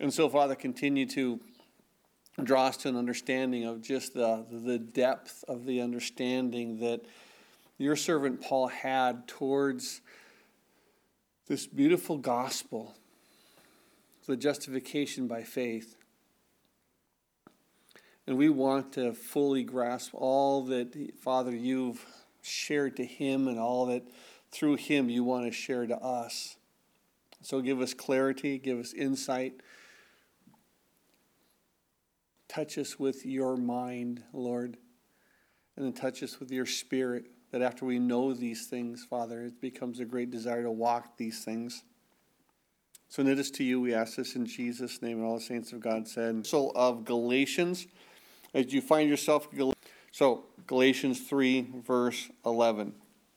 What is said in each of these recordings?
And so, Father, continue to draw us to an understanding of just the depth of the understanding that your servant Paul had towards this beautiful gospel, the justification by faith. And we want to fully grasp all that, Father, you've shared to him and all that through him you want to share to us. So give us clarity, give us insight. Touch us with your mind, Lord, and then touch us with your spirit, that after we know these things, Father, it becomes a great desire to walk these things. So knit us to you, we ask this in Jesus' name, and all the saints of God said. So of Galatians, as you find yourself, Galatians 3, verse 11.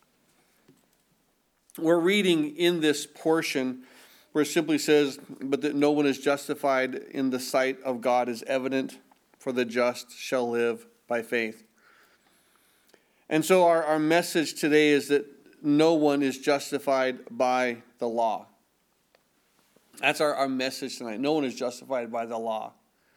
We're reading in this portion where it simply says, but that no one is justified in the sight of God is evident, for the just shall live by faith. And so our message today is that no one is justified by the law. That's our message tonight. No one is justified by the law.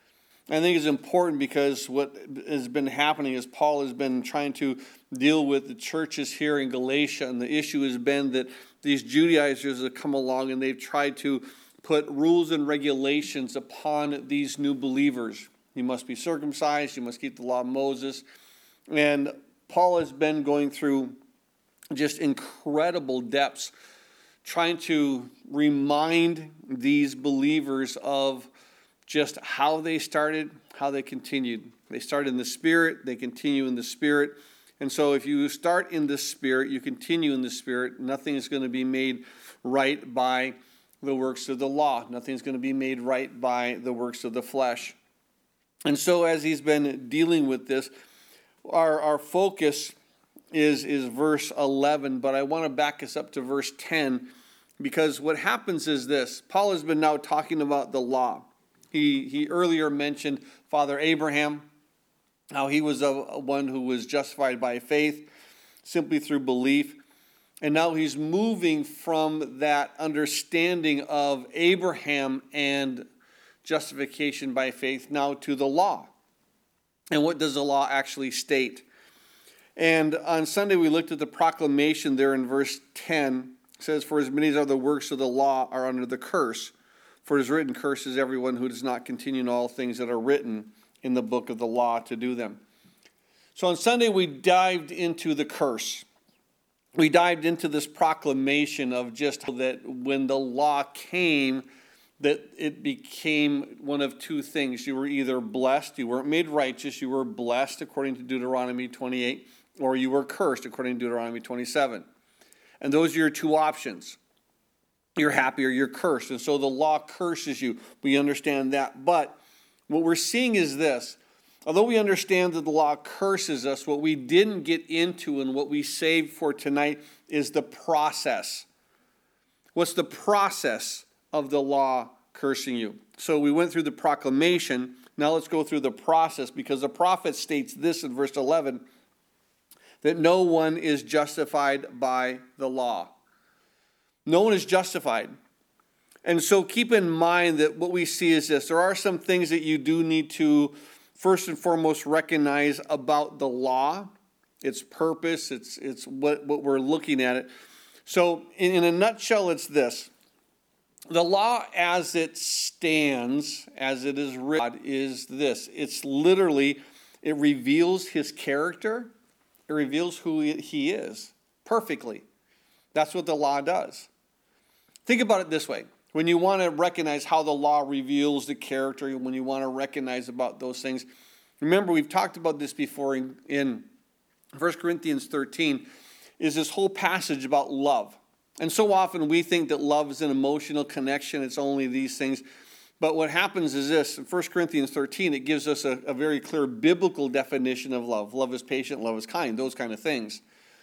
I think it's important because what has been happening is Paul has been trying to deal with the churches here in Galatia, and the issue has been that these Judaizers have come along and they've tried to put rules and regulations upon these new believers. You must be circumcised, you must keep the law of Moses. And Paul has been going through just incredible depths, trying to remind these believers of just how they started, how they continued. They started in the Spirit, they continue in the Spirit. And so if you start in the Spirit, you continue in the Spirit, nothing is going to be made right by the works of the law. Nothing is going to be made right by the works of the flesh. And so as he's been dealing with this, our focus is verse 11, but I want to back us up to verse 10, because what happens is this. Paul has been now talking about the law. He earlier mentioned Father Abraham, how he was one who was justified by faith, simply through belief. And now he's moving from that understanding of Abraham and justification by faith now to the law. And what does the law actually state? And on Sunday we looked at the proclamation there in verse 10. It says, for as many as are the works of the law are under the curse. For it is written, cursed is everyone who does not continue in all things that are written in the book of the law to do them. So on Sunday we dived into the curse. We dived into this proclamation of just that when the law came, that it became one of two things. You were either blessed, you weren't made righteous, you were blessed according to Deuteronomy 28, or you were cursed according to Deuteronomy 27. And those are your two options. You're happy or you're cursed. And so the law curses you. We understand that. But what we're seeing is this. Although we understand that the law curses us, what we didn't get into and what we saved for tonight is the process. What's the process of the law cursing you? So we went through the proclamation. Now let's go through the process, because the prophet states this in verse 11, that no one is justified by the law. No one is justified. And so keep in mind that what we see is this. There are some things that you do need to first and foremost recognize about the law, its purpose, it's what we're looking at it. So in a nutshell, it's this. The law as it stands, as it is written, is this. It's literally, it reveals his character. It reveals who he is perfectly. That's what the law does. Think about it this way. When you want to recognize how the law reveals the character, when you want to recognize about those things, remember we've talked about this before in 1 Corinthians 13, is this whole passage about love. And so often we think that love is an emotional connection, it's only these things. But what happens is this, in 1 Corinthians 13, it gives us a very clear biblical definition of love. Love is patient, love is kind, those kind of things.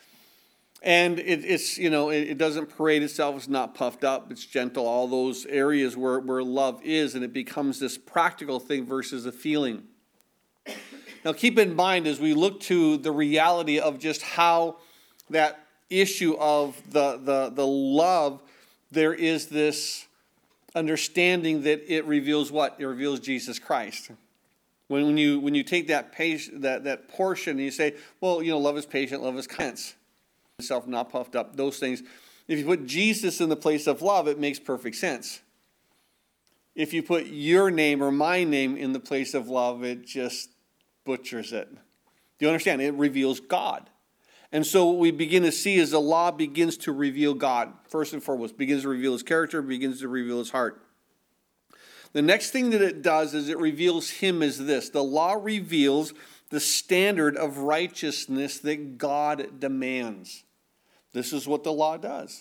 And it doesn't parade itself, it's not puffed up, it's gentle, all those areas where love is, and it becomes this practical thing versus a feeling. Now keep in mind as we look to the reality of just how that issue of the love, there is this understanding that it reveals what? It reveals Jesus Christ. When you take that portion and you say, well, love is patient, love is kind, self not puffed up, those things. If you put Jesus in the place of love, it makes perfect sense. If you put your name or my name in the place of love, it just butchers it. Do you understand? It reveals God. And so what we begin to see is the law begins to reveal God, first and foremost. Begins to reveal his character, begins to reveal his heart. The next thing that it does is it reveals him as this. The law reveals the standard of righteousness that God demands. This is what the law does.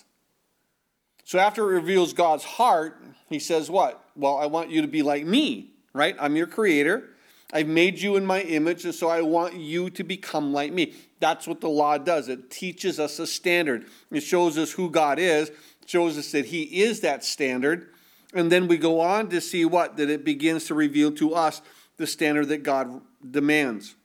So after it reveals God's heart, he says what? Well, I want you to be like me, right? I'm your creator. I've made you in my image, and so I want you to become like me. That's what the law does. It teaches us a standard. It shows us who God is. It shows us that he is that standard. And then we go on to see what? That it begins to reveal to us the standard that God demands.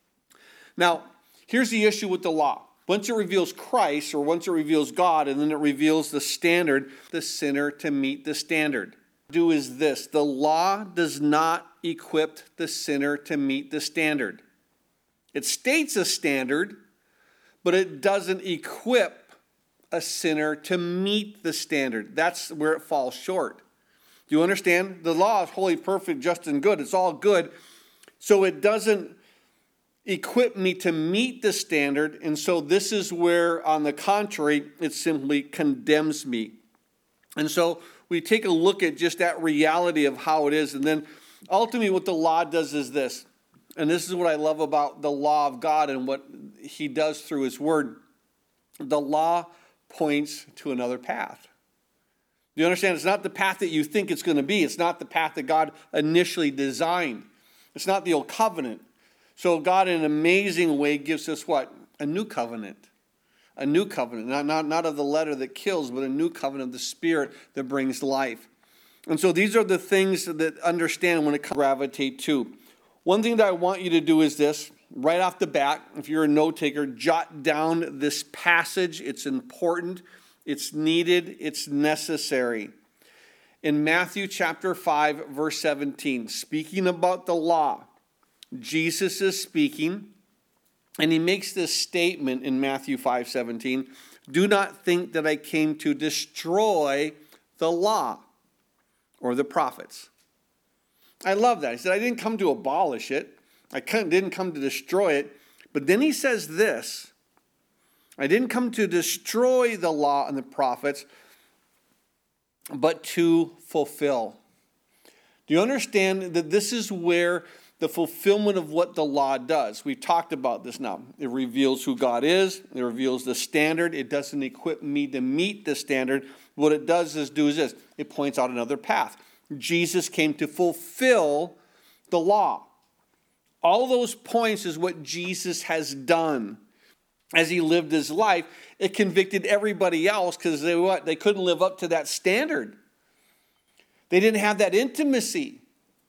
Now, here's the issue with the law. Once it reveals Christ, or once it reveals God, and then it reveals the standard, the sinner to meet the standard. Do is this: the law does not equip the sinner to meet the standard. It states a standard, but it doesn't equip a sinner to meet the standard. That's where it falls short. Do you understand? The law is holy, perfect, just, and good. It's all good. So it doesn't equip me to meet the standard, and so this is where, on the contrary, it simply condemns me. And so we take a look at just that reality of how it is, and then ultimately what the law does is this, and this is what I love about the law of God and what he does through his word. The law points to another path. Do you understand? It's not the path that you think it's going to be. It's not the path that God initially designed. It's not the old covenant. So God, in an amazing way, gives us what? A new covenant. A new covenant. Not of the letter that kills, but a new covenant of the Spirit that brings life. And so these are the things that understand when it comes to gravitate to. One thing that I want you to do is this. Right off the bat, if you're a note taker, jot down this passage. It's important. It's needed. It's necessary. In Matthew chapter 5, verse 17, speaking about the law, Jesus is speaking, and he makes this statement in Matthew 5:17, do not think that I came to destroy the law or the prophets. I love that. He said, I didn't come to abolish it. I didn't come to destroy it. But then he says this, I didn't come to destroy the law and the prophets, but to fulfill. Do you understand that this is where the fulfillment of what the law does? We've talked about this now. It reveals who God is. It reveals the standard. It doesn't equip me to meet the standard. What it does is this. It points out another path. Jesus came to fulfill the law. All those points is what Jesus has done. As he lived his life, it convicted everybody else because they couldn't live up to that standard. They didn't have that intimacy.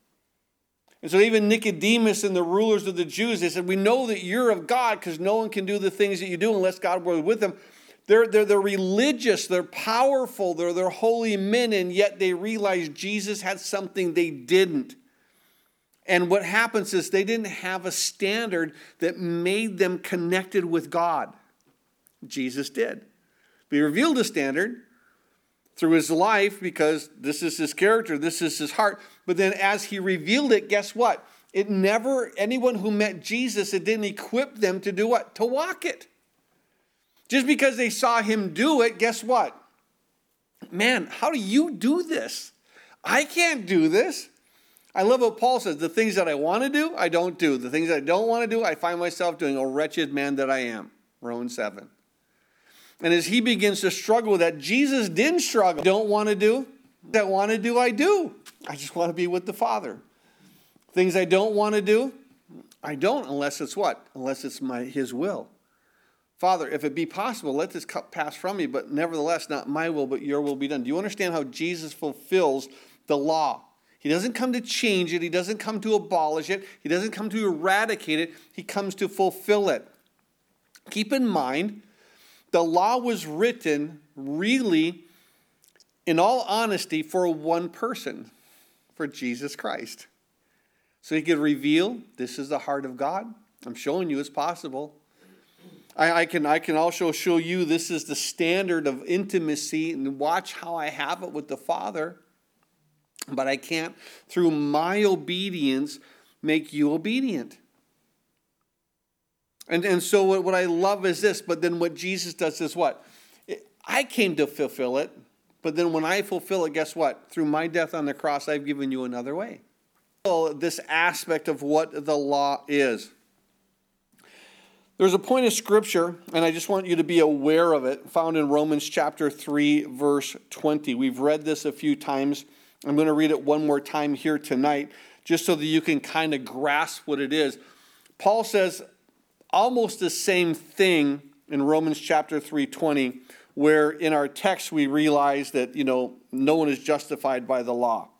And so even Nicodemus and the rulers of the Jews, they said, we know that you're of God because no one can do the things that you do unless God were with them. They're religious, they're powerful, they're holy men, and yet they realized Jesus had something they didn't. And what happens is they didn't have a standard that made them connected with God. Jesus did. He revealed a standard through his life because this is his character, this is his heart. But then as he revealed it, guess what? Anyone who met Jesus, it didn't equip them to do what? To walk it. Just because they saw him do it, guess what? Man, how do you do this? I can't do this. I love what Paul says. The things that I want to do, I don't do. The things I don't want to do, I find myself doing. A wretched man that I am. Romans 7. And as he begins to struggle with that, Jesus didn't struggle. Don't want to do. That I want to do, I do. I just want to be with the Father. Things I don't want to do, I don't unless it's what? Unless it's his will. Father, if it be possible, let this cup pass from me, but nevertheless, not my will, but your will be done. Do you understand how Jesus fulfills the law? He doesn't come to change it. He doesn't come to abolish it. He doesn't come to eradicate it. He comes to fulfill it. Keep in mind, the law was written really in all honesty, for one person, for Jesus Christ. So he could reveal, this is the heart of God. I'm showing you it's possible. I can also show you this is the standard of intimacy, and watch how I have it with the Father. But I can't, through my obedience, make you obedient. And so what I love is this, but then what Jesus does is what? I came to fulfill it, but then when I fulfill it, guess what? Through my death on the cross, I've given you another way. This aspect of what the law is. There's a point of Scripture, and I just want you to be aware of it, found in Romans chapter 3, verse 20. We've read this a few times. I'm going to read it one more time here tonight, just so that you can kind of grasp what it is. Paul says almost the same thing in Romans chapter 3:20, where in our text we realize that, no one is justified by the law.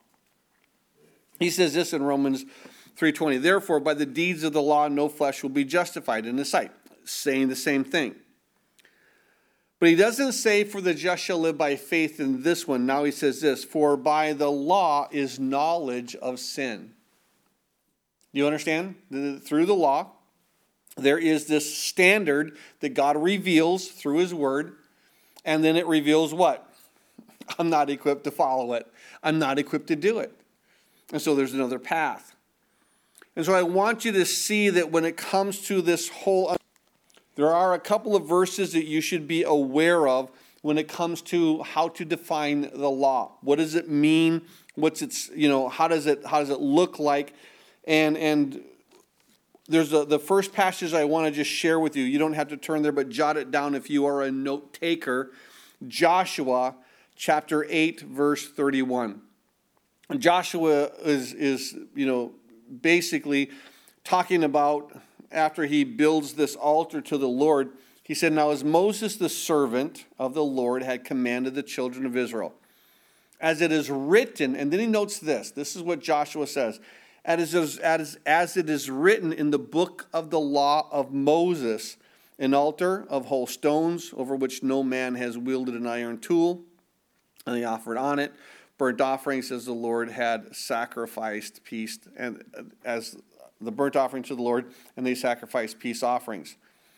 He says this in Romans 3:20, therefore, by the deeds of the law, no flesh will be justified in his sight. Saying the same thing. But he doesn't say, for the just shall live by faith in this one. Now he says this, for by the law is knowledge of sin. You understand? Through the law, there is this standard that God reveals through his word, and then it reveals what? I'm not equipped to follow it. I'm not equipped to do it. And so there's another path. And so I want you to see that when it comes to this whole, there are a couple of verses that you should be aware of when it comes to how to define the law. What does it mean? What's its, how does it look like? And there's the first passage I want to just share with you. You don't have to turn there, but jot it down if you are a note taker. Joshua chapter 8, verse 31. And Joshua is basically talking about after he builds this altar to the Lord. He said, now as Moses the servant of the Lord had commanded the children of Israel, as it is written, and then he notes this is what Joshua says, as it is written in the book of the law of Moses, an altar of whole stones over which no man has wielded an iron tool, and they offered on it burnt offerings as the Lord had sacrificed peace, and as the burnt offering to the Lord, and they sacrificed peace offerings.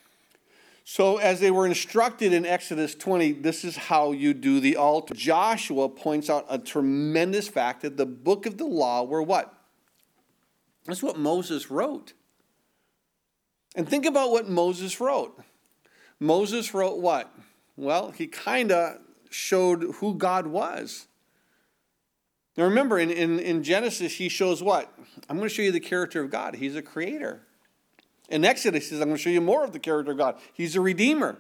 So as they were instructed in Exodus 20, this is how you do the altar. Joshua points out a tremendous fact that the book of the law were what? That's what Moses wrote. And think about what Moses wrote. Moses wrote what? Well, he kind of showed who God was. Now remember, in Genesis, he shows what? I'm going to show you the character of God. He's a creator. In Exodus, he says, I'm going to show you more of the character of God. He's a redeemer.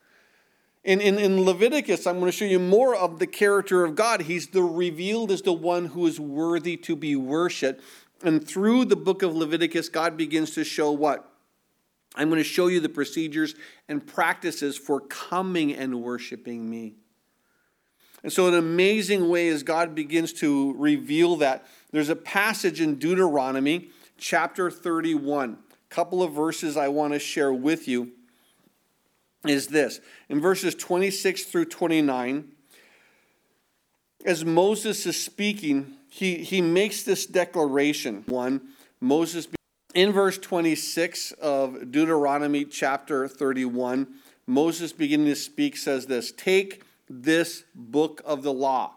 In Leviticus, I'm going to show you more of the character of God. He's revealed as the one who is worthy to be worshipped. And through the book of Leviticus, God begins to show what? I'm going to show you the procedures and practices for coming and worshiping me. And so in an amazing way, as God begins to reveal that, there's a passage in Deuteronomy chapter 31. A couple of verses I want to share with you is this. In verses 26 through 29, as Moses is speaking, he makes this declaration. In verse 26 of Deuteronomy chapter 31, Moses beginning to speak says this, take this book of the law.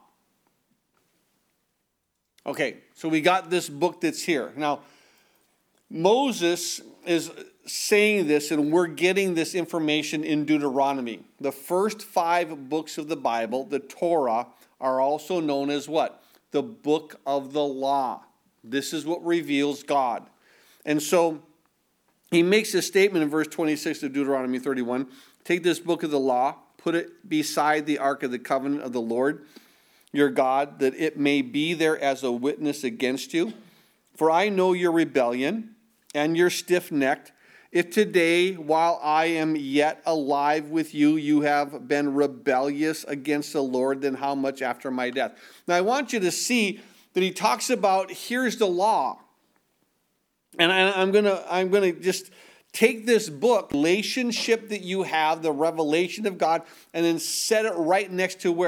Okay, so we got this book that's here. Now, Moses is saying this, and we're getting this information in Deuteronomy. The first 5 books of the Bible, the Torah, are also known as what? The book of the law. This is what reveals God. And so he makes a statement in verse 26 of Deuteronomy 31. Take this book of the law, put it beside the ark of the covenant of the Lord your God, that it may be there as a witness against you. For I know your rebellion and your stiff-necked. If today, while I am yet alive with you, you have been rebellious against the Lord, then how much after my death? Now I want you to see that he talks about, here's the law. And I'm gonna just take this book, relationship that you have, the revelation of God, and then set it right next to where?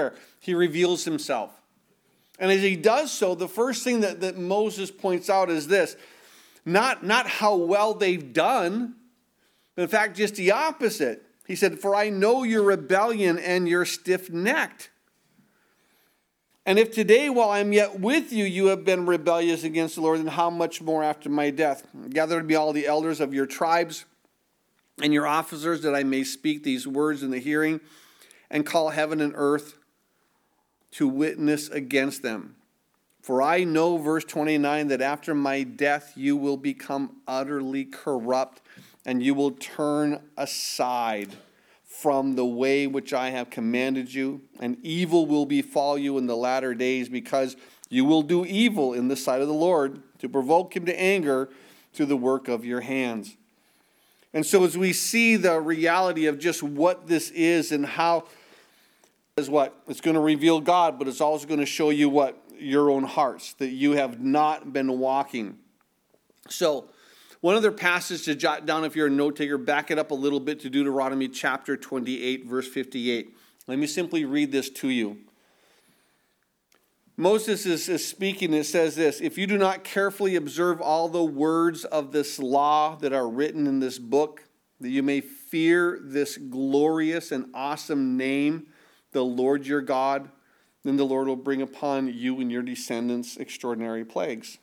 He reveals himself. And as he does so, the first thing that Moses points out is this. Not how well they've done, but in fact, just the opposite. He said, for I know your rebellion and your stiff-necked. And if today, while I am yet with you, you have been rebellious against the Lord, then how much more after my death? Gather to me all the elders of your tribes and your officers, that I may speak these words in the hearing, and call heaven and earth to witness against them. For I know, verse 29, that after my death you will become utterly corrupt, and you will turn aside from the way which I have commanded you, and evil will befall you in the latter days, because you will do evil in the sight of the Lord, to provoke him to anger through the work of your hands. And so as we see the reality of just what this is and how is what? It's going to reveal God, but it's also going to show you what? Your own hearts, that you have not been walking. So, one other passage to jot down if you're a note taker, back it up a little bit to Deuteronomy chapter 28, verse 58. Let me simply read this to you. Moses is speaking, and it says this, if you do not carefully observe all the words of this law that are written in this book, that you may fear this glorious and awesome name, the Lord your God, then the Lord will bring upon you and your descendants extraordinary plagues.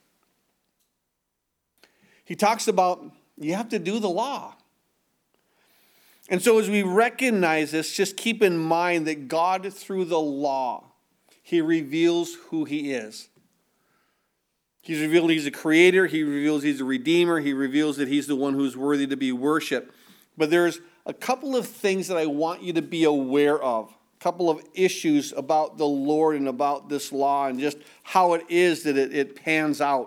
He talks about you have to do the law. And so as we recognize this, just keep in mind that God, through the law, he reveals who he is. He's revealed he's a creator. He reveals he's a redeemer. He reveals that he's the one who's worthy to be worshiped. But there's a couple of things that I want you to be aware of. A couple of issues about the Lord and about this law and just how it is that it pans out.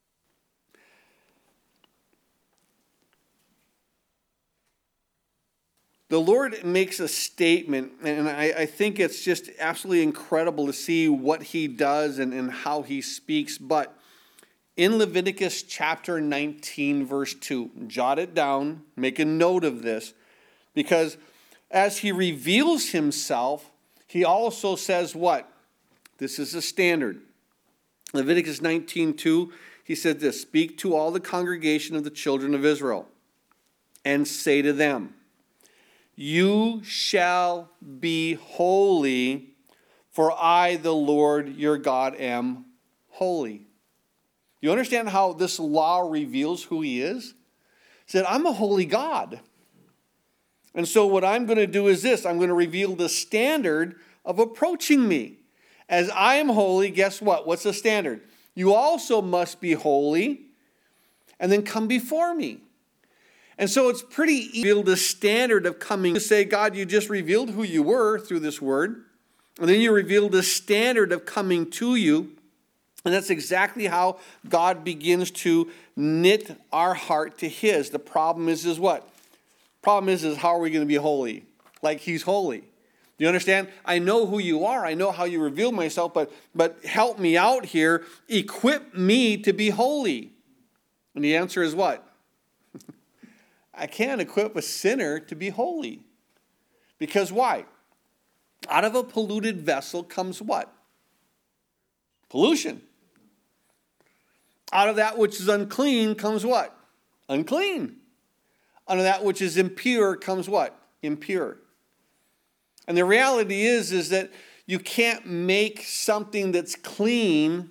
The Lord makes a statement, and I think it's just absolutely incredible to see what he does and how he speaks. But in Leviticus chapter 19, verse 2, jot it down, make a note of this, because as he reveals himself, he also says what? This is a standard. Leviticus 19:2, he said this, speak to all the congregation of the children of Israel and say to them, you shall be holy, for I, the Lord your God, am holy. You understand how this law reveals who he is? He said, I'm a holy God. And so what I'm going to do is this. I'm going to reveal the standard of approaching me. As I am holy, guess what? What's the standard? You also must be holy and then come before me. And so it's pretty easy to reveal the standard of coming. To say, God, you just revealed who you were through this word. And then you revealed the standard of coming to you. And that's exactly how God begins to knit our heart to his. The problem is what? Problem is how are we going to be holy? Like he's holy. Do you understand? I know who you are. I know how you reveal myself, but help me out here. Equip me to be holy. And the answer is what? I can't equip a sinner to be holy. Because why? Out of a polluted vessel comes what? Pollution. Out of that which is unclean comes what? Unclean. Out of that which is impure comes what? Impure. And the reality is that you can't make something that's clean.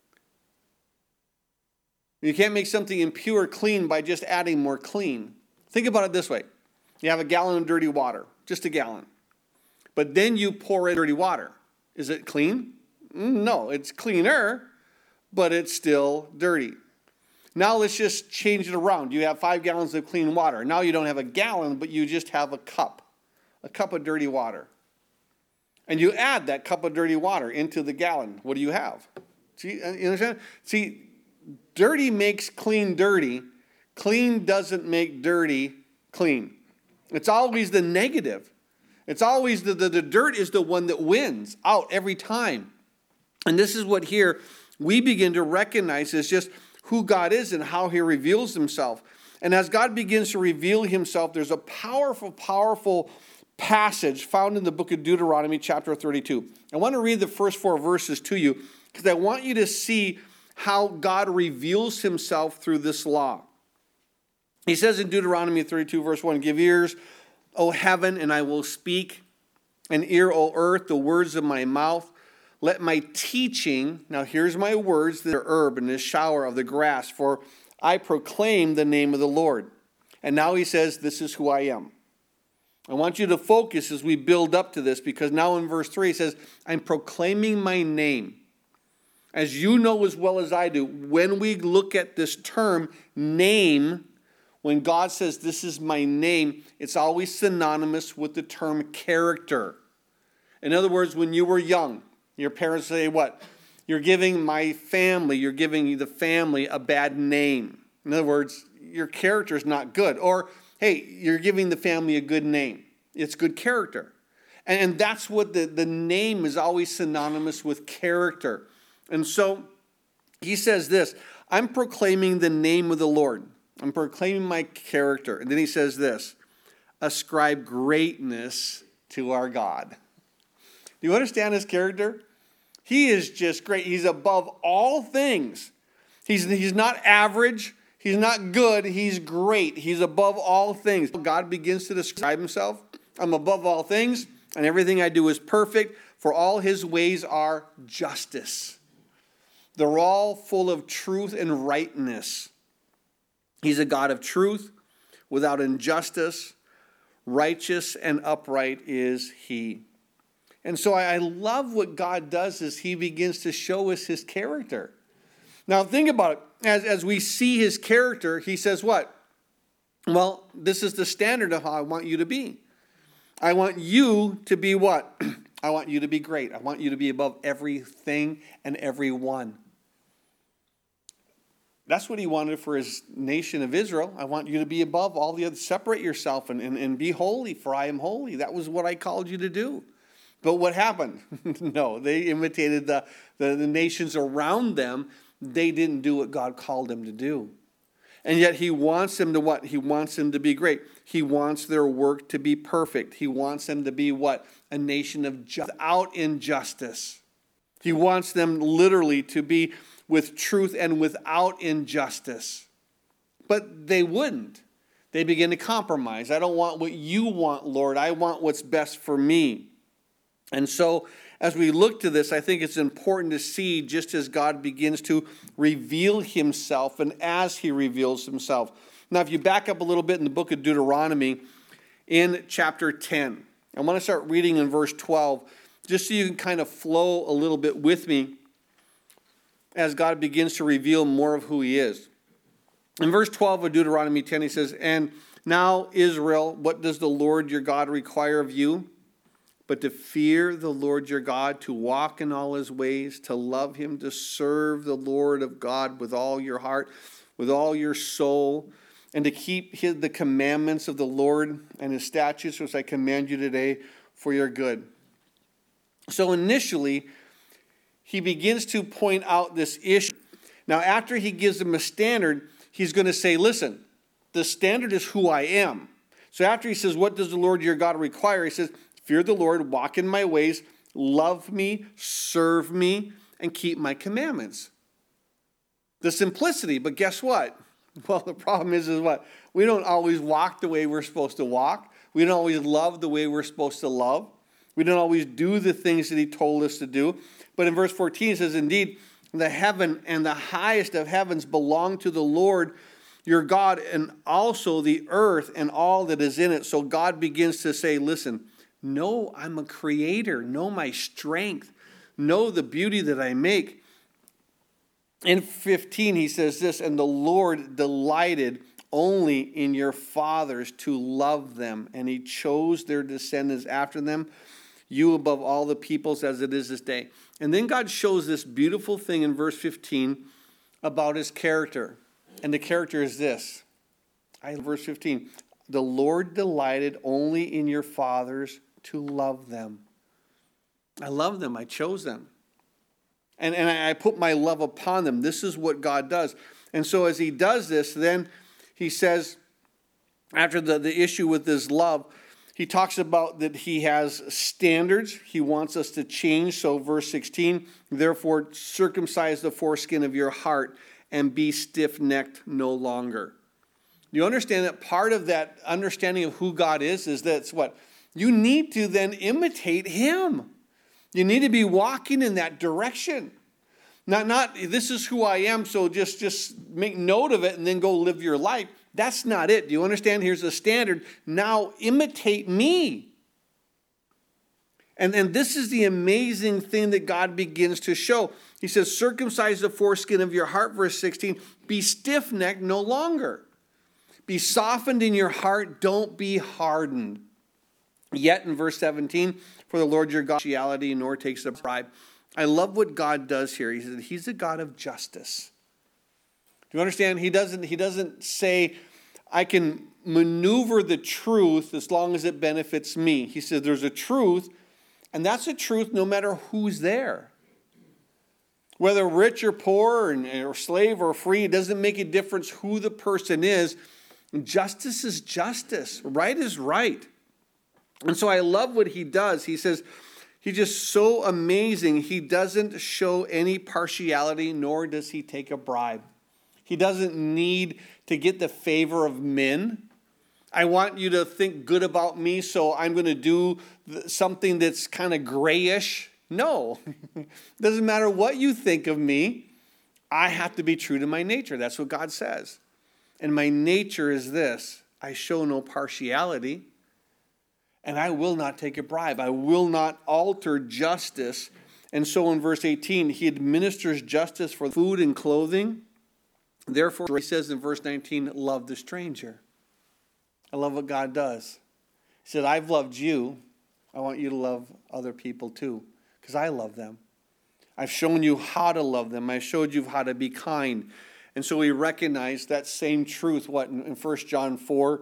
You can't make something impure clean by just adding more clean. Think about it this way. You have a gallon of dirty water, just a gallon. But then you pour in dirty water. Is it clean? No, it's cleaner, but it's still dirty. Now let's just change it around. You have 5 gallons of clean water. Now you don't have a gallon, but you just have a cup of dirty water. And you add that cup of dirty water into the gallon. What do you have? See, you understand? See, dirty makes clean dirty. Clean doesn't make dirty clean. It's always the negative. It's always the dirt is the one that wins out every time. And this is what here we begin to recognize is just who God is and how he reveals himself. And as God begins to reveal himself, there's a powerful, powerful passage found in the book of Deuteronomy chapter 32. I want to read the first 4 verses to you because I want you to see how God reveals himself through this law. He says in Deuteronomy 32 verse 1, give ears, O heaven, and I will speak, and ear, O earth, the words of my mouth. Let my teaching, now here's my words, the herb and the shower of the grass, for I proclaim the name of the Lord. And now he says, this is who I am. I want you to focus as we build up to this, because now in verse 3 he says, I'm proclaiming my name. As you know as well as I do, when we look at this term, name, when God says, this is my name, it's always synonymous with the term character. In other words, when you were young, your parents say what? You're giving the family a bad name. In other words, your character is not good. Or, hey, you're giving the family a good name. It's good character. And that's what the name is always synonymous with character. And so he says this, I'm proclaiming the name of the Lord. I'm proclaiming my character. And then he says this, ascribe greatness to our God. Do you understand his character? He is just great. He's above all things. He's not average. He's not good. He's great. He's above all things. God begins to describe himself. I'm above all things, and everything I do is perfect, for all his ways are justice. They're all full of truth and rightness. He's a God of truth, without injustice. Righteous and upright is he. And so I love what God does as he begins to show us his character. Now think about it. As we see his character, he says what? Well, this is the standard of how I want you to be. I want you to be what? I want you to be great. I want you to be above everything and everyone. That's what he wanted for his nation of Israel. I want you to be above all the others. Separate yourself and be holy, for I am holy. That was what I called you to do. But what happened? No, they imitated the nations around them. They didn't do what God called them to do. And yet he wants them to what? He wants them to be great. He wants their work to be perfect. He wants them to be what? A nation of without injustice. He wants them literally to be with truth and without injustice. But they wouldn't. They begin to compromise. I don't want what you want, Lord. I want what's best for me. And so as we look to this, I think it's important to see just as God begins to reveal himself and as he reveals himself. Now, if you back up a little bit in the book of Deuteronomy in chapter 10, I want to start reading in verse 12, just so you can kind of flow a little bit with me as God begins to reveal more of who he is. In verse 12 of Deuteronomy 10, he says, and now, Israel, what does the Lord your God require of you? But to fear the Lord your God, to walk in all his ways, to love him, to serve the Lord of God with all your heart, with all your soul, and to keep the commandments of the Lord and his statutes, which I command you today for your good. So initially, he begins to point out this issue. Now, after he gives them a standard, he's going to say, listen, the standard is who I am. So after he says, what does the Lord your God require? He says, fear the Lord, walk in my ways, love me, serve me, and keep my commandments. The simplicity, but guess what? Well, the problem is what? We don't always walk the way we're supposed to walk. We don't always love the way we're supposed to love. We don't always do the things that he told us to do. But in verse 14 it says, indeed, the heaven and the highest of heavens belong to the Lord your God, and also the earth and all that is in it. So God begins to say, listen, know I'm a creator. Know my strength. Know the beauty that I make. In 15, he says this, and the Lord delighted only in your fathers to love them, and he chose their descendants after them, you above all the peoples as it is this day. And then God shows this beautiful thing in verse 15 about his character. And the character is this. Verse 15, the Lord delighted only in your fathers to love them. I love them. I chose them. And I put my love upon them. This is what God does. And so as he does this, then he says, after the issue with his love, He talks about that he has standards. He wants us to change. So verse 16, therefore circumcise the foreskin of your heart and be stiff-necked no longer. You understand that part of that understanding of who God is that's what? You need to then imitate him. You need to be walking in that direction. Not this is who I am, so just make note of it and then go live your life. That's not it. Do you understand? Here's the standard. Now imitate me. And this is the amazing thing that God begins to show. He says, circumcise the foreskin of your heart, verse 16. Be stiff-necked no longer. Be softened in your heart. Don't be hardened. Yet in verse 17, for the Lord your God, partiality nor takes a bribe. I love what God does here. He says he's a God of justice. Do you understand? He doesn't say, I can maneuver the truth as long as it benefits me. He says there's a truth, and that's a truth no matter who's there. Whether rich or poor, or slave or free, it doesn't make a difference who the person is. Justice is justice. Right is right. And so I love what he does. He says, he's just so amazing. He doesn't show any partiality, nor does he take a bribe. He doesn't need to get the favor of men. I want you to think good about me, so I'm going to do something that's kind of grayish. No. Doesn't matter what you think of me. I have to be true to my nature. That's what God says. And my nature is this. I show no partiality. And I will not take a bribe. I will not alter justice. And so in verse 18, he administers justice for food and clothing. Therefore, he says in verse 19, love the stranger. I love what God does. He said, I've loved you. I want you to love other people too, because I love them. I've shown you how to love them. I showed you how to be kind. And so we recognize that same truth, in 1 John 4,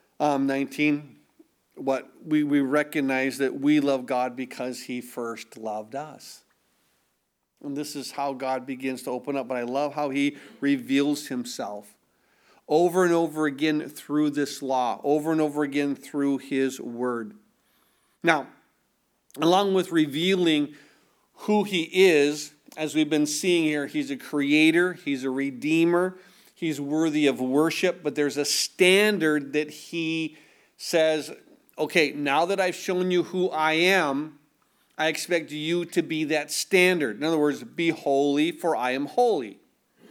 19, we recognize that we love God because he first loved us. And this is how God begins to open up. But I love how he reveals himself over and over again through this law, over and over again through his word. Now, along with revealing who he is, as we've been seeing here, he's a creator, he's a redeemer, he's worthy of worship, but there's a standard that he says, okay, now that I've shown you who I am, I expect you to be that standard. In other words, be holy, for I am holy.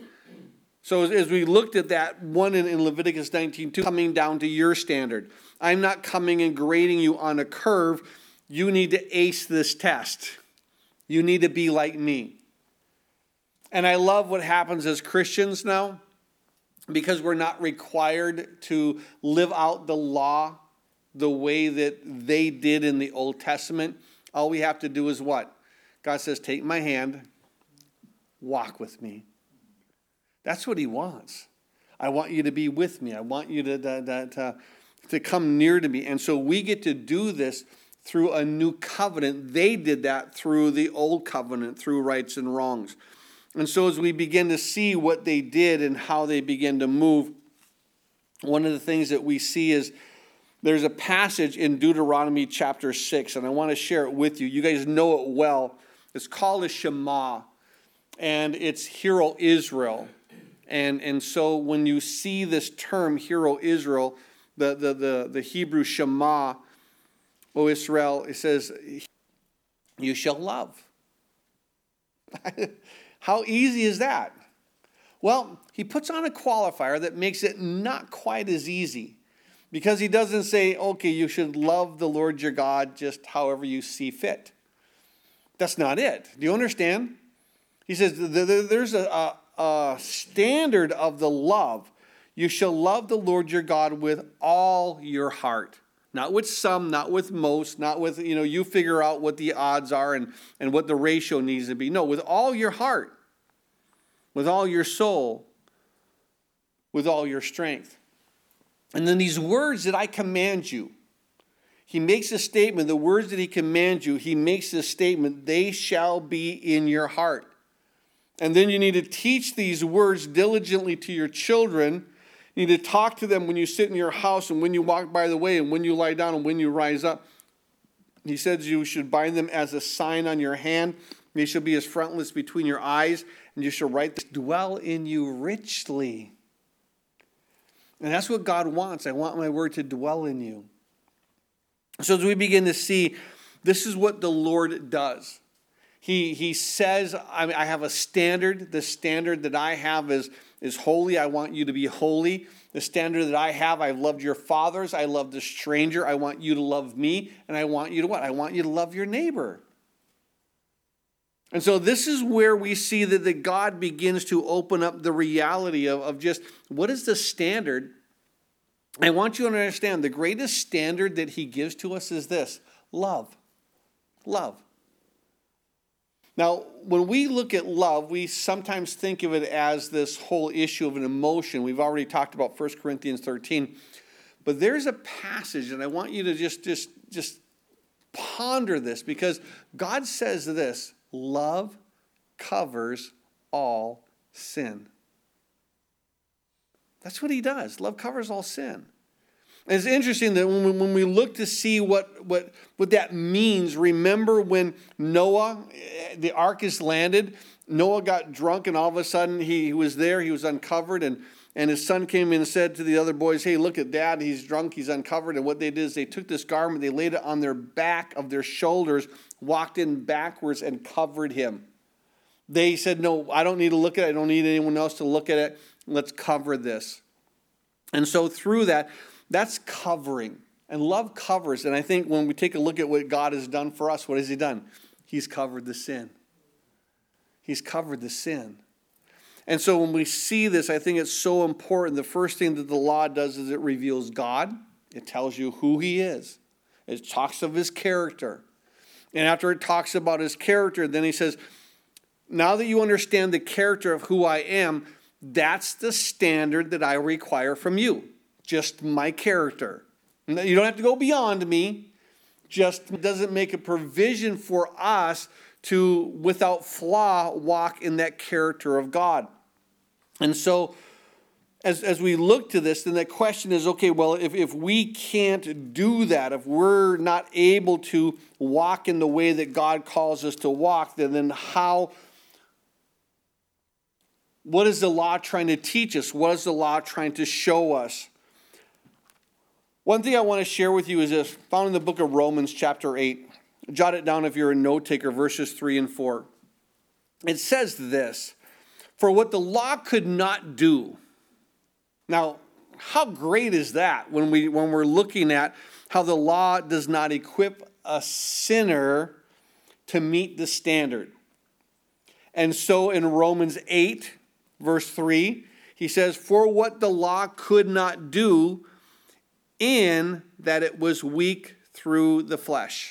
So as we looked at that one in Leviticus 19:2, coming down to your standard. I'm not coming and grading you on a curve. You need to ace this test. You need to be like me. And I love what happens as Christians now, because we're not required to live out the law the way that they did in the Old Testament. All we have to do is what? God says, take my hand, walk with me. That's what he wants. I want you to be with me. I want you to come near to me. And so we get to do this through a new covenant. They did that through the old covenant, through rights and wrongs. And so as we begin to see what they did and how they began to move, one of the things that we see is there's a passage in Deuteronomy chapter 6, and I want to share it with you. You guys know it well. It's called a Shema, and it's Hear, O Israel. And so when you see this term, Hear, O Israel, the Hebrew Shema, O Israel, it says, you shall love. How easy is that? Well, he puts on a qualifier that makes it not quite as easy. Because he doesn't say, okay, you should love the Lord your God just however you see fit. That's not it. Do you understand? He says there's a standard of the love. You shall love the Lord your God with all your heart. Not with some, not with most, not with, you figure out what the odds are and what the ratio needs to be. No, with all your heart, with all your soul, with all your strength. And then these words that I command you, he makes a statement, the words that he commands you, he makes a statement, they shall be in your heart. And then you need to teach these words diligently to your children. You need to talk to them when you sit in your house and when you walk by the way and when you lie down and when you rise up. He says you should bind them as a sign on your hand. They shall be as frontlets between your eyes, and you shall write this, dwell in you richly. And that's what God wants. I want my word to dwell in you. So as we begin to see, this is what the Lord does. He says, I have a standard. The standard that I have is holy. I want you to be holy. The standard that I have, I've loved your fathers. I love the stranger. I want you to love me. And I want you to what? I want you to love your neighbor. And so this is where we see that God begins to open up the reality of just what is the standard. I want you to understand the greatest standard that he gives to us is this: love. Love. Now, when we look at love, we sometimes think of it as this whole issue of an emotion. We've already talked about 1 Corinthians 13. But there's a passage, and I want you to just ponder this, because God says this: love covers all sin. That's what he does. Love covers all sin. And it's interesting that when we look to see what that means, remember when Noah, the ark is landed, Noah got drunk, and all of a sudden he was there, he was uncovered, and his son came in and said to the other boys, hey, look at dad, he's drunk, he's uncovered. And what they did is they took this garment, they laid it on their back of their shoulders, walked in backwards and covered him. They said, no, I don't need to look at it, I don't need anyone else to look at it, let's cover this. And so through that, that's covering. And love covers. And I think when we take a look at what God has done for us, what has he done? He's covered the sin. He's covered the sin. And so when we see this, I think it's so important. The first thing that the law does is it reveals God. It tells you who he is. It talks of his character. And after it talks about his character, then he says, now that you understand the character of who I am, that's the standard that I require from you. Just my character. You don't have to go beyond me. Just doesn't make a provision for us to, without flaw, walk in that character of God. And so, as we look to this, then the question is, okay, well, if we can't do that, if we're not able to walk in the way that God calls us to walk, then how... what is the law trying to teach us? What is the law trying to show us? One thing I want to share with you is this, found in the book of Romans chapter 8. Jot it down if you're a note taker, verses 3 and 4. It says this: for what the law could not do. Now, how great is that when we're looking at how the law does not equip a sinner to meet the standard. And so in Romans 8, verse 3, he says, for what the law could not do, in that it was weak through the flesh.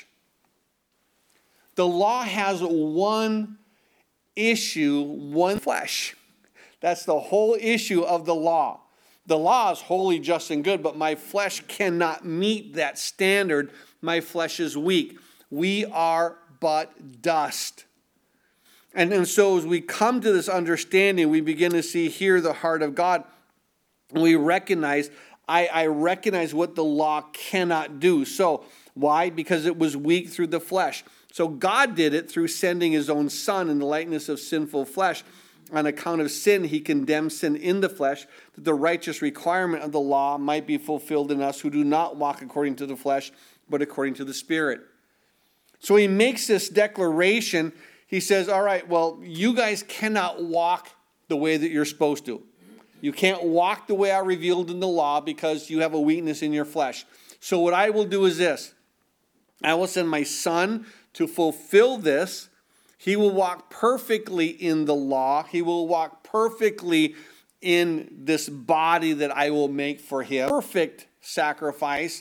The law has one issue, one flesh. That's the whole issue of the law. The law is holy, just, and good, but my flesh cannot meet that standard. My flesh is weak. We are but dust. And so as we come to this understanding, we begin to see here the heart of God. We recognize, I recognize what the law cannot do. So why? Because it was weak through the flesh. So God did it through sending his own son in the likeness of sinful flesh. On account of sin, he condemned sin in the flesh, that the righteous requirement of the law might be fulfilled in us who do not walk according to the flesh, but according to the Spirit. So he makes this declaration. He says, all right, well, you guys cannot walk the way that you're supposed to. You can't walk the way I revealed in the law because you have a weakness in your flesh. So what I will do is this. I will send my son to fulfill this. He will walk perfectly in the law. He will walk perfectly in this body that I will make for him. Perfect sacrifice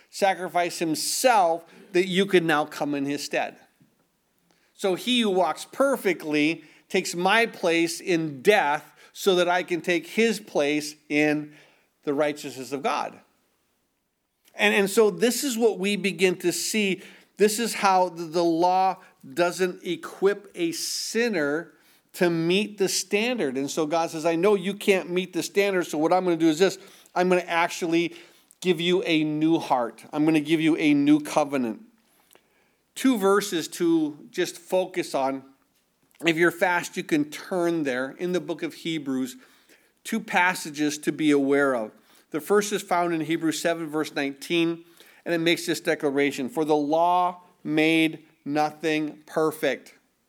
himself that you could now come in his stead. So he who walks perfectly takes my place in death so that I can take his place in the righteousness of God. And so this is what we begin to see. This is how the law doesn't equip a sinner to meet the standard. And so God says, I know you can't meet the standard, so what I'm going to do is this. I'm going to actually give you a new heart. I'm going to give you a new covenant. 2 verses to just focus on. If you're fast, you can turn there in the book of Hebrews. 2 passages to be aware of. The first is found in Hebrews 7, verse 19, and it makes this declaration. For the law made nothing perfect.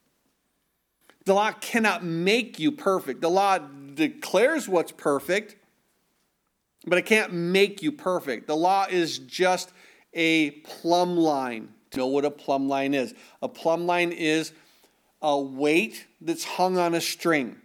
The law cannot make you perfect. The law declares what's perfect, but it can't make you perfect. The law is just a plumb line. You know what a plumb line is? A plumb line is a weight that's hung on a string.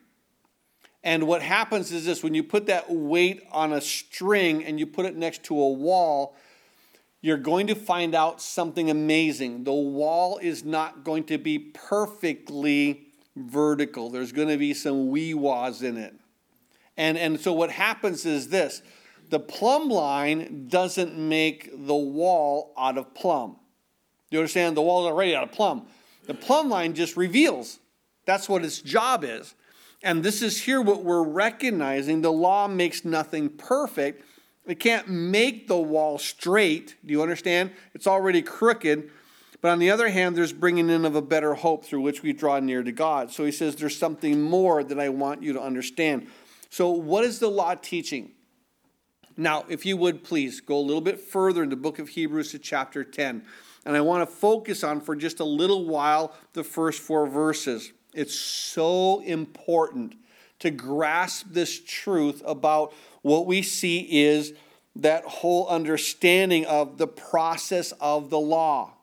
And what happens is this, when you put that weight on a string and you put it next to a wall, you're going to find out something amazing. The wall is not going to be perfectly vertical. There's going to be some wee-waws in it. And so what happens is this. The plumb line doesn't make the wall out of plumb. You understand? The wall's already out of plumb. The plumb line just reveals. That's what its job is. And this is here what we're recognizing. The law makes nothing perfect. It can't make the wall straight. Do you understand? It's already crooked. But on the other hand, there's bringing in of a better hope through which we draw near to God. So he says there's something more that I want you to understand. So what is the law teaching? Now, if you would please go a little bit further in the book of Hebrews to chapter 10. And I want to focus on for just a little while the first 4 verses. It's so important to grasp this truth about what we see is that whole understanding of the process of the law.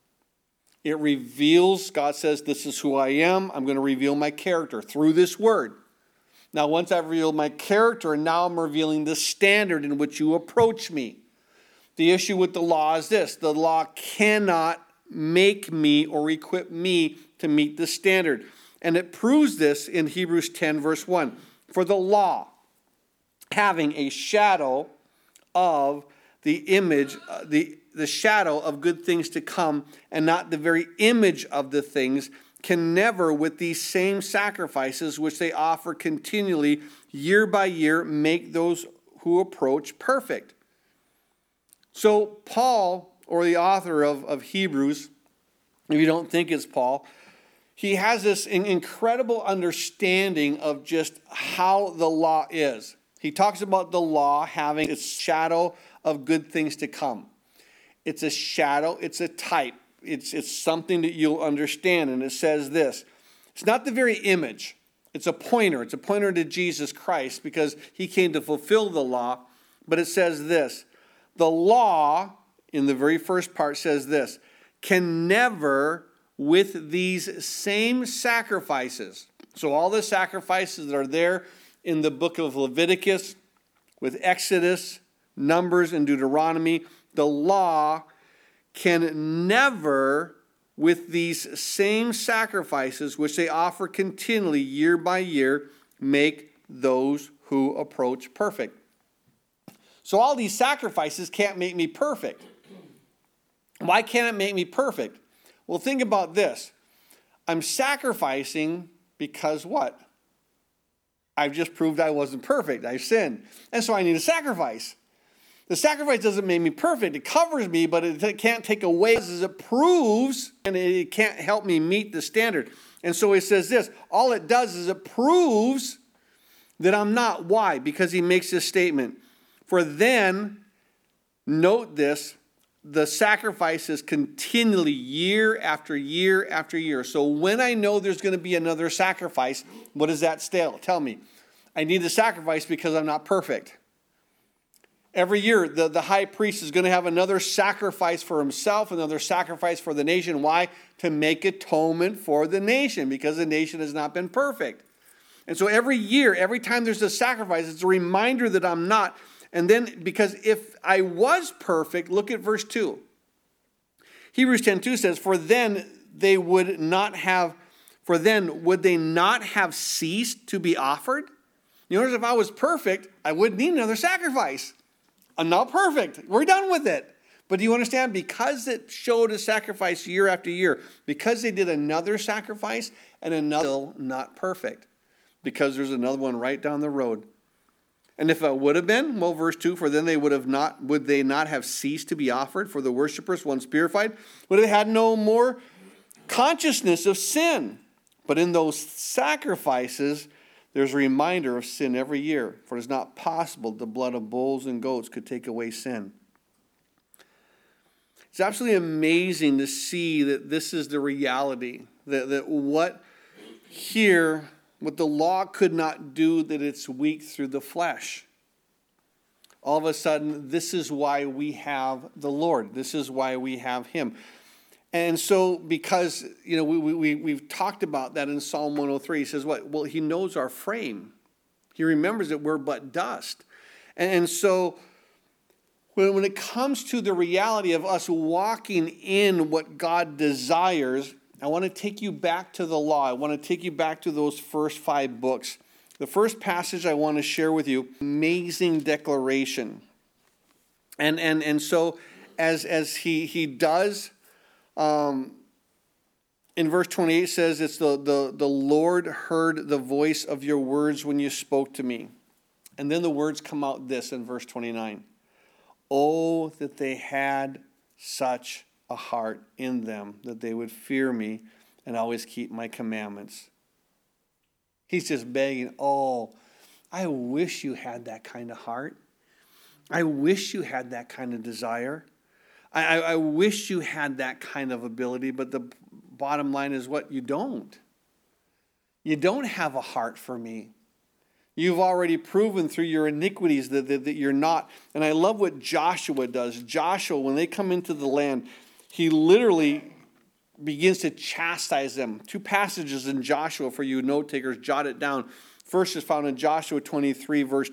It reveals, God says, this is who I am. I'm going to reveal my character through this word. Now, once I've revealed my character, now I'm revealing the standard in which you approach me. The issue with the law is this. The law cannot make me or equip me to meet the standard. And it proves this in Hebrews 10, verse 1. For the law, having a shadow of the image, the shadow of good things to come, and not the very image of the things, can never, with these same sacrifices which they offer continually, year by year, make those who approach perfect. So Paul, or the author of Hebrews, if you don't think it's Paul, he has this incredible understanding of just how the law is. He talks about the law having its shadow of good things to come. It's a shadow, it's a type. It's something that you'll understand. And it says this. It's not the very image. It's a pointer. It's a pointer to Jesus Christ because he came to fulfill the law. But it says this. The law, in the very first part, says this. Can never, with these same sacrifices. So all the sacrifices that are there in the book of Leviticus, with Exodus, Numbers, and Deuteronomy, the law can never, with these same sacrifices, which they offer continually year by year, make those who approach perfect. So all these sacrifices can't make me perfect. Why can't it make me perfect? Well, think about this. I'm sacrificing because what? I've just proved I wasn't perfect. I sinned. And so I need a sacrifice. The sacrifice doesn't make me perfect. It covers me, but it can't take away as it proves, and it can't help me meet the standard. And so he says this. All it does is it proves that I'm not. Why? Because he makes this statement. For then, note this, the sacrifice is continually year after year after year. So when I know there's going to be another sacrifice, what does that tell me? I need the sacrifice because I'm not perfect. Every year, the high priest is going to have another sacrifice for himself, another sacrifice for the nation. Why? To make atonement for the nation, because the nation has not been perfect. And so every year, every time there's a sacrifice, it's a reminder that I'm not. And then, because if I was perfect, look at verse 2. Hebrews 10:2 says, For then would they not have ceased to be offered? You notice if I was perfect, I wouldn't need another sacrifice. I'm not perfect. We're done with it. But do you understand? Because it showed a sacrifice year after year, because they did another sacrifice and another, still not perfect, because there's another one right down the road. And if it would have been, well, verse 2, for then would they not have ceased to be offered for the worshipers once purified? Would have had no more consciousness of sin. But in those sacrifices, there's a reminder of sin every year. For it is not possible the blood of bulls and goats could take away sin. It's absolutely amazing to see that this is the reality. That what the law could not do, that it's weak through the flesh. All of a sudden, this is why we have the Lord. This is why we have Him. And so, because, we've talked about that in Psalm 103. He says what? Well, He knows our frame. He remembers that we're but dust. And so, when it comes to the reality of us walking in what God desires, I want to take you back to the law. I want to take you back to those first 5 books. The first passage I want to share with you, amazing declaration. And so, as he does, in verse 28 says, it's the Lord heard the voice of your words when you spoke to me. And then the words come out this in verse 29. Oh, that they had such a heart in them, that they would fear me and always keep my commandments. He's just begging, oh, I wish you had that kind of heart. I wish you had that kind of desire. I wish you had that kind of ability, but the bottom line is what? You don't. You don't have a heart for me. You've already proven through your iniquities that you're not. And I love what Joshua does. Joshua, when they come into the land, he literally begins to chastise them. 2 passages in Joshua for you note takers, jot it down. First is found in Joshua 23, verse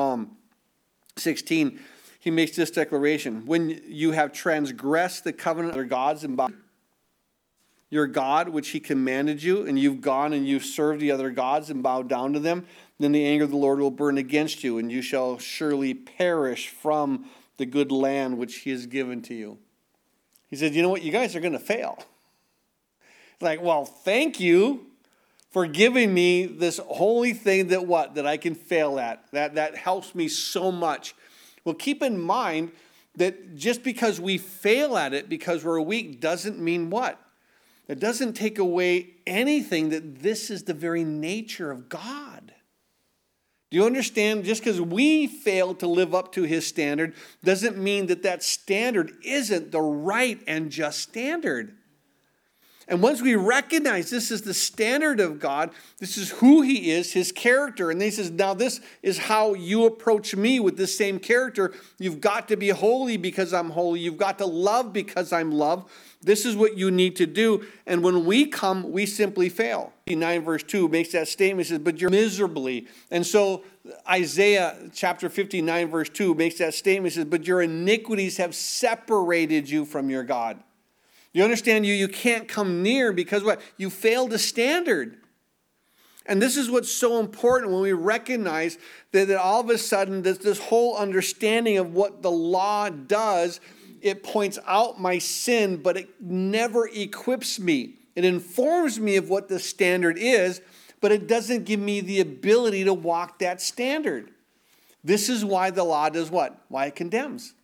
16. He makes this declaration. When you have transgressed the covenant of their gods and your God, which He commanded you, and you've gone and you've served the other gods and bowed down to them, then the anger of the Lord will burn against you, and you shall surely perish from the good land which He has given to you. He said, you know what? You guys are going to fail. It's like, well, thank you for giving me this holy thing that I can fail at. That helps me so much. Well, keep in mind that just because we fail at it because we're weak doesn't mean what? It doesn't take away anything that this is the very nature of God. Do you understand? Just because we fail to live up to His standard doesn't mean that standard isn't the right and just standard. And once we recognize this is the standard of God, this is who He is, His character, and He says, now this is how you approach me with this same character. You've got to be holy because I'm holy. You've got to love because I'm loved. This is what you need to do. And when we come, we simply fail. 9 verse 2 makes that statement. He says, but you're miserably. And so Isaiah chapter 59 verse 2 makes that statement. He says, but your iniquities have separated you from your God. You understand? You can't come near because what? You failed a standard. And this is what's so important when we recognize that all of a sudden this whole understanding of what the law does, it points out my sin, but it never equips me. It informs me of what the standard is, but it doesn't give me the ability to walk that standard. This is why the law does what? Why it condemns.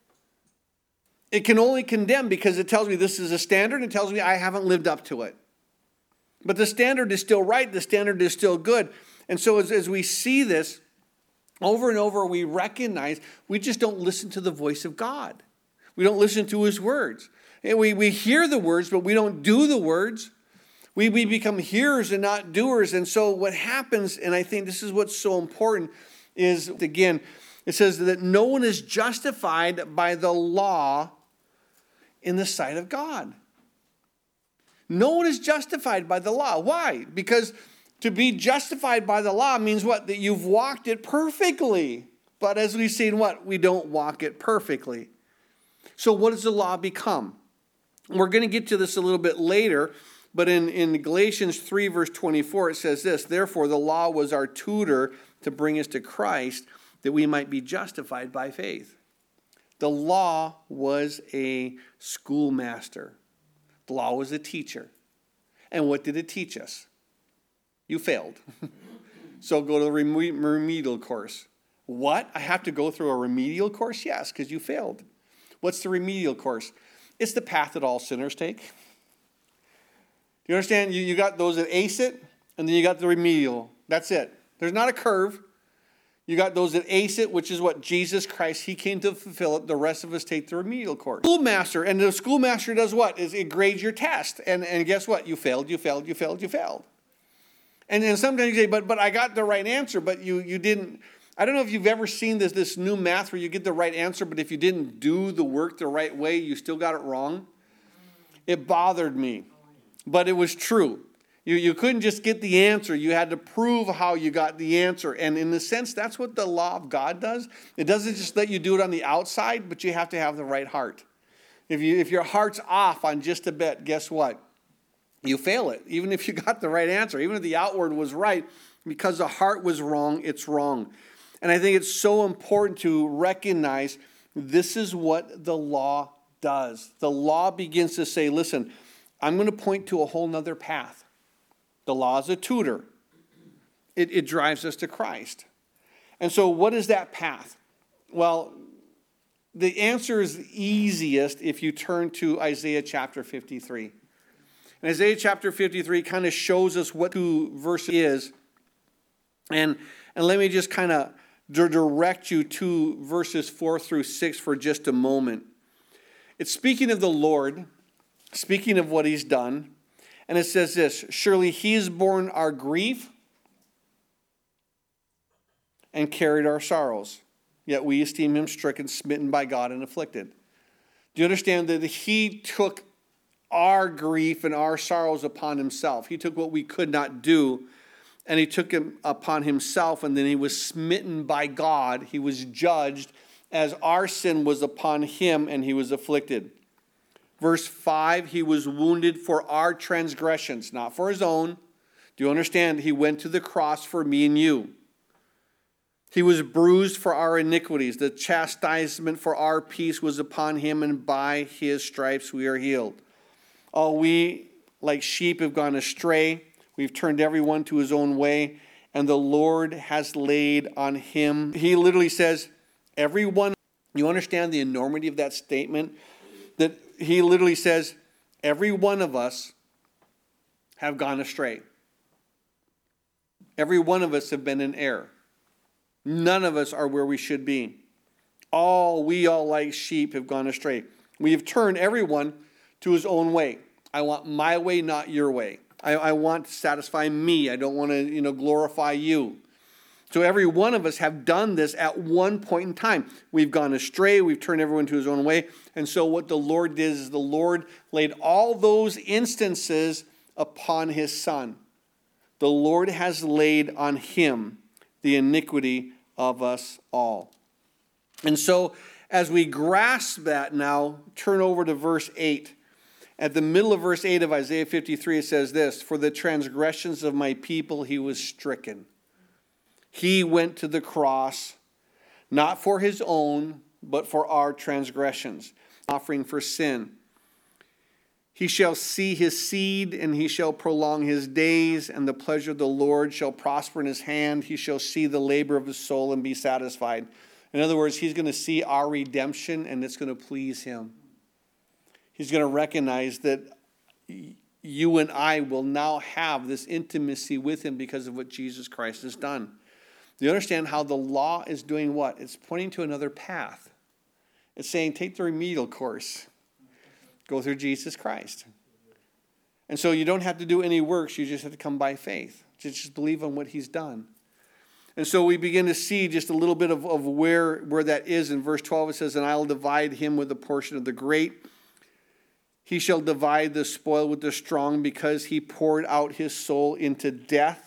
It can only condemn because it tells me this is a standard. It tells me I haven't lived up to it. But the standard is still right. The standard is still good. And so as we see this over and over, we recognize we just don't listen to the voice of God. We don't listen to His words. And we hear the words, but we don't do the words. We become hearers and not doers. And so what happens, and I think this is what's so important, is, again, it says that no one is justified by the law in the sight of God. No one is justified by the law. Why? Because to be justified by the law means what? That you've walked it perfectly. But as we've seen, what? We don't walk it perfectly. So what does the law become? We're going to get to this a little bit later, but in Galatians 3 verse 24 it says this, therefore the law was our tutor to bring us to Christ that we might be justified by faith. The law was a schoolmaster. The law was a teacher. And what did it teach us? You failed. So go to the remedial course. What? I have to go through a remedial course? Yes, because you failed. What's the remedial course? It's the path that all sinners take. Do you understand? You got those that ace it, and then you got the remedial. That's it. There's not a curve. You got those that ace it, which is what Jesus Christ, he came to fulfill it. The rest of us take the remedial course. Schoolmaster, and the schoolmaster does what? It grades your test. And guess what? You failed, you failed, you failed, you failed. And then sometimes you say, but I got the right answer, but you didn't. I don't know if you've ever seen this new math where you get the right answer, but if you didn't do the work the right way, you still got it wrong. It bothered me, but it was true. You couldn't just get the answer. You had to prove how you got the answer. And in a sense, that's what the law of God does. It doesn't just let you do it on the outside, but you have to have the right heart. If your heart's off on just a bit, guess what? You fail it. Even if you got the right answer, even if the outward was right, because the heart was wrong, it's wrong. And I think it's so important to recognize this is what the law does. The law begins to say, listen, I'm going to point to a whole nother path. The law is a tutor. It drives us to Christ. And so what is that path? Well, the answer is easiest if you turn to Isaiah chapter 53. And Isaiah chapter 53 kind of shows us what 2 verse is. And let me just kind of direct you to verses 4 through 6 for just a moment. It's speaking of the Lord, speaking of what he's done. And it says this, surely he has borne our grief and carried our sorrows. Yet we esteem him stricken, smitten by God, and afflicted. Do you understand that he took our grief and our sorrows upon himself? He took what we could not do, and he took it upon himself, and then he was smitten by God. He was judged as our sin was upon him, and he was afflicted. Verse 5, he was wounded for our transgressions, not for his own. Do you understand? He went to the cross for me and you. He was bruised for our iniquities. The chastisement for our peace was upon him, and by his stripes we are healed. All we, like sheep, have gone astray. We've turned everyone to his own way, and the Lord has laid on him. He literally says, everyone, you understand the enormity of that statement? That he literally says, every one of us have gone astray. Every one of us have been in error. None of us are where we should be. We all like sheep have gone astray. We have turned everyone to his own way. I want my way, not your way. I want to satisfy me. I don't want to, glorify you. So every one of us have done this at one point in time. We've gone astray. We've turned everyone to his own way. And so what the Lord did is the Lord laid all those instances upon his Son. The Lord has laid on him the iniquity of us all. And so as we grasp that now, turn over to verse 8. At the middle of verse 8 of Isaiah 53, it says this, for the transgressions of my people he was stricken. He went to the cross, not for his own, but for our transgressions, offering for sin. He shall see his seed, and he shall prolong his days, and the pleasure of the Lord shall prosper in his hand. He shall see the labor of his soul and be satisfied. In other words, he's going to see our redemption, and it's going to please him. He's going to recognize that you and I will now have this intimacy with him because of what Jesus Christ has done. Do you understand how the law is doing what? It's pointing to another path. It's saying, take the remedial course. Go through Jesus Christ. And so you don't have to do any works. You just have to come by faith. Just believe on what he's done. And so we begin to see just a little bit of where that is. In verse 12 it says, and I will divide him with a portion of the great. He shall divide the spoil with the strong, because he poured out his soul into death.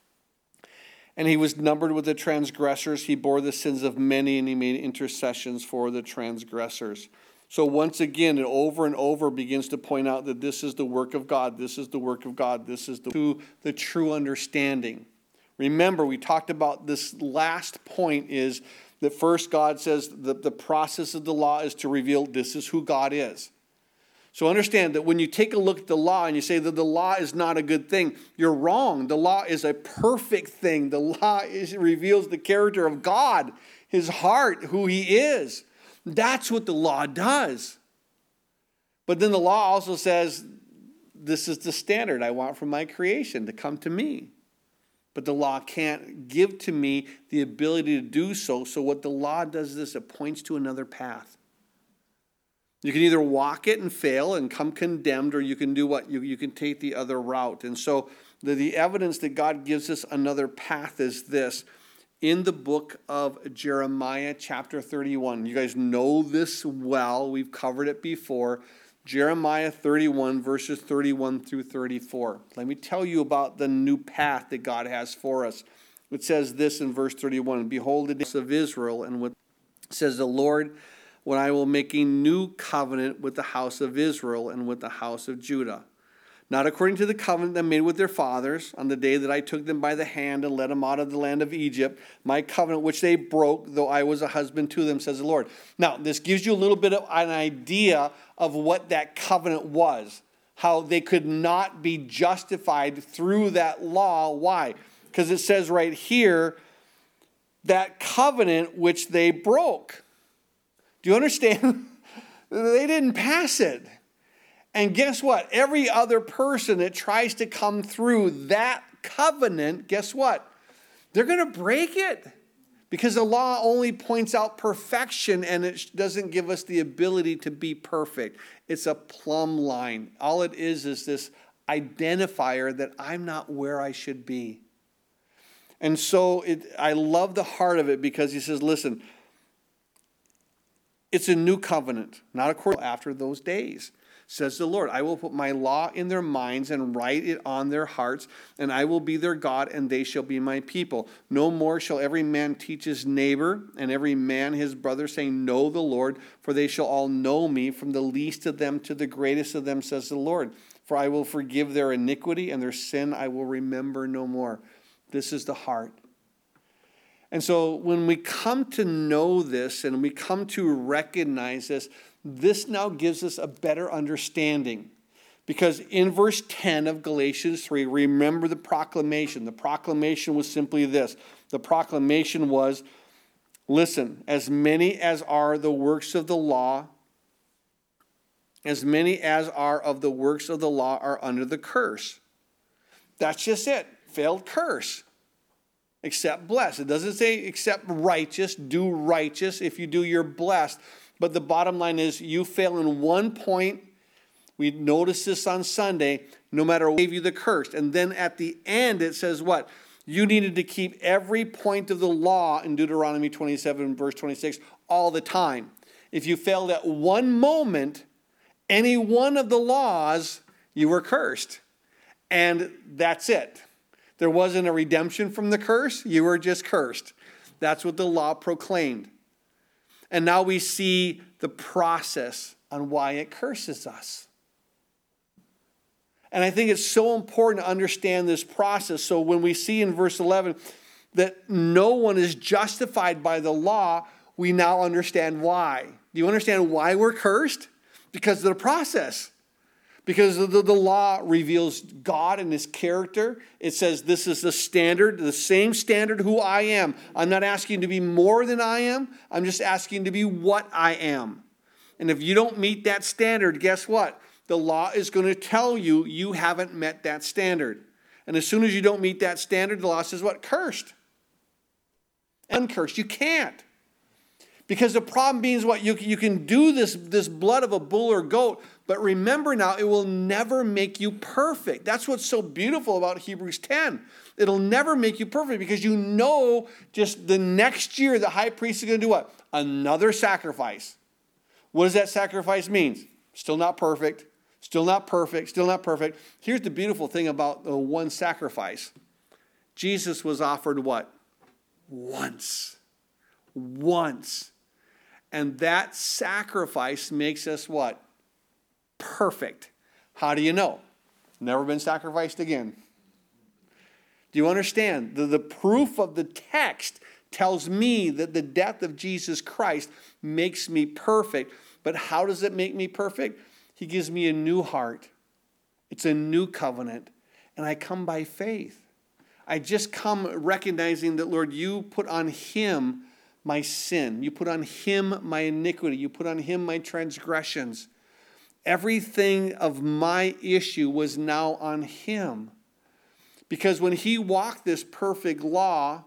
And he was numbered with the transgressors. He bore the sins of many, and he made intercessions for the transgressors. So once again, it over and over begins to point out that this is the work of God. This is the work of God. This is the true understanding. Remember, we talked about this last point is That first God says the process of the law is to reveal this is who God is. So understand that when you take a look at the law and you say that the law is not a good thing, you're wrong. The law is a perfect thing. The law reveals the character of God, his heart, who he is. That's what the law does. But then the law also says, this is the standard I want from my creation, to come to me. But the law can't give to me the ability to do so. So what the law does is this, it points to another path. You can either walk it and fail and come condemned, or you can do what? You can take the other route. And so the evidence that God gives us another path is this. In the book of Jeremiah chapter 31, you guys know this well. We've covered it before. Jeremiah 31, verses 31 through 34. Let me tell you about the new path that God has for us. It says this in verse 31, behold the days of Israel, and what says the Lord, when I will make a new covenant with the house of Israel and with the house of Judah. Not according to the covenant that I made with their fathers on the day that I took them by the hand and led them out of the land of Egypt, my covenant which they broke, though I was a husband to them, says the Lord. Now, this gives you a little bit of an idea of what that covenant was, how they could not be justified through that law. Why? Because it says right here, that covenant which they broke. Do you understand? They didn't pass it. And guess what? Every other person that tries to come through that covenant, guess what? They're going to break it. Because the law only points out perfection, and it doesn't give us the ability to be perfect. It's a plumb line. All it is this identifier that I'm not where I should be. And so I love the heart of it, because he says, listen, it's a new covenant, not according after those days, says the Lord. I will put my law in their minds and write it on their hearts, and I will be their God, and they shall be my people. No more shall every man teach his neighbor, and every man his brother, saying, know the Lord, for they shall all know me, from the least of them to the greatest of them, says the Lord. For I will forgive their iniquity, and their sin I will remember no more. This is the heart. And so when we come to know this and we come to recognize this, this now gives us a better understanding. Because in verse 10 of Galatians 3, remember the proclamation. The proclamation was simply this. The proclamation was, listen, as many as are the works of the law, as many as are of the works of the law are under the curse. That's just it. Failed curse. Except blessed. It doesn't say except righteous, do righteous. If you do, you're blessed. But the bottom line is you fail in one point. We noticed this on Sunday. No matter what gave you the curse. And then at the end it says what? You needed to keep every point of the law in Deuteronomy 27 verse 26 all the time. If you failed at one moment, any one of the laws, you were cursed. And that's it. There wasn't a redemption from the curse. You were just cursed. That's what the law proclaimed. And now we see the process on why it curses us. And I think it's so important to understand this process. So when we see in verse 11 that no one is justified by the law, we now understand why. Do you understand why we're cursed? Because of the process. Because the law reveals God and his character. It says this is the standard, the same standard who I am. I'm not asking to be more than I am. I'm just asking to be what I am. And if you don't meet that standard, guess what? The law is going to tell you you haven't met that standard. And as soon as you don't meet that standard, the law says what? Cursed. Uncursed. You can't. Because the problem being is what? You can do this blood of a bull or goat, but remember now, it will never make you perfect. That's what's so beautiful about Hebrews 10. It'll never make you perfect because you know just the next year the high priest is going to do what? Another sacrifice. What does that sacrifice mean? Still not perfect. Still not perfect. Still not perfect. Here's the beautiful thing about the one sacrifice. Jesus was offered what? Once. Once. And that sacrifice makes us what? Perfect. How do you know? Never been sacrificed again. Do you understand? The proof of the text tells me that the death of Jesus Christ makes me perfect. But how does it make me perfect? He gives me a new heart. It's a new covenant. And I come by faith. I just come recognizing that, Lord, you put on him my sin. You put on him my iniquity. You put on him my transgressions. Everything of my issue was now on him. Because when he walked this perfect law,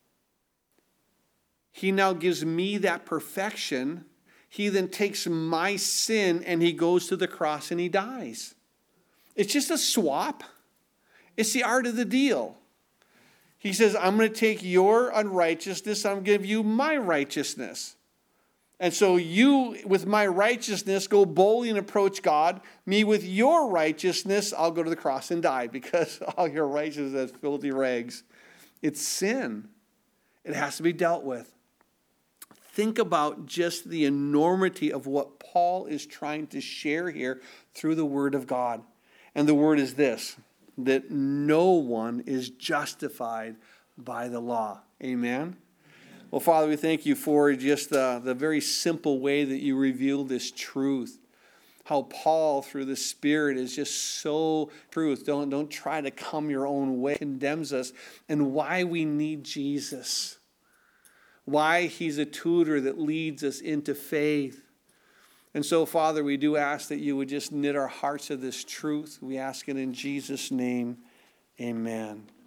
he now gives me that perfection. He then takes my sin and he goes to the cross and he dies. It's just a swap. It's the art of the deal. He says, I'm going to take your unrighteousness, I'm going to give you my righteousness. And so you, with my righteousness, go boldly and approach God. Me, with your righteousness, I'll go to the cross and die because all your righteousness is filthy rags. It's sin. It has to be dealt with. Think about just the enormity of what Paul is trying to share here through the Word of God. And the word is this, that no one is justified by the law. Amen? Well, Father, we thank you for just the very simple way that you reveal this truth. How Paul, through the Spirit, is just so truth. Don't try to come your own way. Condemns us. And why we need Jesus. Why he's a tutor that leads us into faith. And so, Father, we do ask that you would just knit our hearts to this truth. We ask it in Jesus' name. Amen.